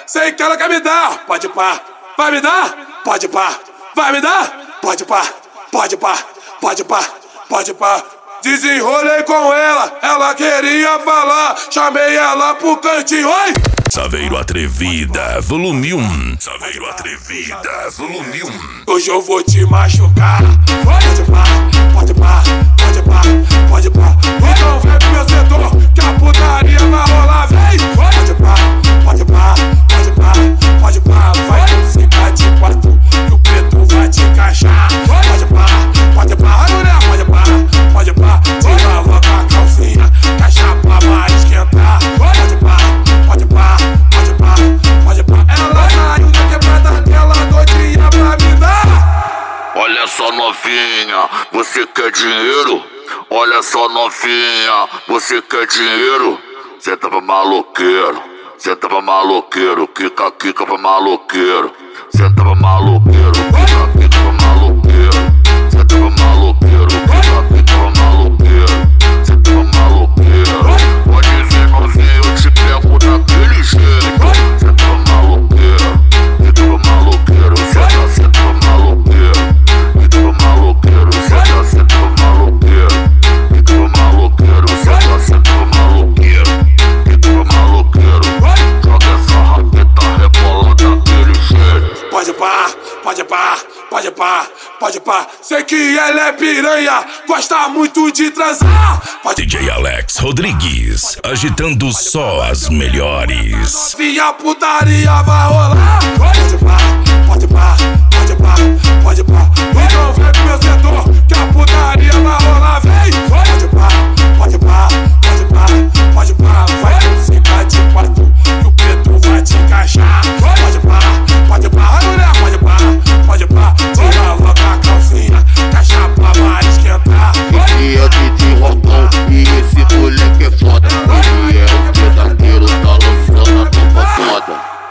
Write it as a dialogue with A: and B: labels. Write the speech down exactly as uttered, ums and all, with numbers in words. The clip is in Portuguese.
A: sei que ela quer me dar, pode pá. Vai me dar? Pode pá. Vai me dar? Pode pá. Pode pá. Pode pá. Pode pá. Desenrolei com ela, ela queria falar, chamei ela pro cantinho, oi!
B: Saveiro Atrevida, volume um. Saveiro Atrevida, volume um.
A: Hoje eu vou te machucar. Pode pá, pode pá, pode pá, pode pá. Então vem pro meu setor, que a putaria vai rolar, vem! Pode pá, pode pá, pode pá, pode pá. Vai ficar de quatro, que o preto vai te encaixar. Pode pá, pode pá, mulher, pode pá, pode pá. Tira logo a calcinha, que a chapa vai esquentar. Pode pá, pode pá, pode pá, pode pá. Ela saiu da quebrada dela, doidinha pra me dar.
C: Olha só novinha, você quer dinheiro? Olha só novinha, você quer dinheiro? Cê tava maloqueiro, cê tava maloqueiro, quica, quica pra maloqueiro. Cê tava maloqueiro, quica, quica pra maloqueiro. Cê tava maloqueiro, quica, quica pra maloqueiro. Cê tava maloqueiro, pode vir novinho, eu te pego daquele jeito. Cê tava maloqueiro, cê tava maloqueiro, cê tava, cê tava maloqueiro. Cê tava maloqueiro, cê tava, cê tava maloqueiro. Cê tava maloqueiro, cê tava, cê tava maloqueiro. Cê tava maloqueiro, joga essa rapeta rebola daquele jeito.
A: Pode pá, pode pá, pode pá, pode pá. Sei que ela é piranha, gosta muito de transar. Pode
B: D J Alex Rodrigues, agitando só as melhores.
A: Via putaria vai rolar. Pode pá, pode pá, pode pá, pode pá. Então vem pro meu setor, que a putaria vai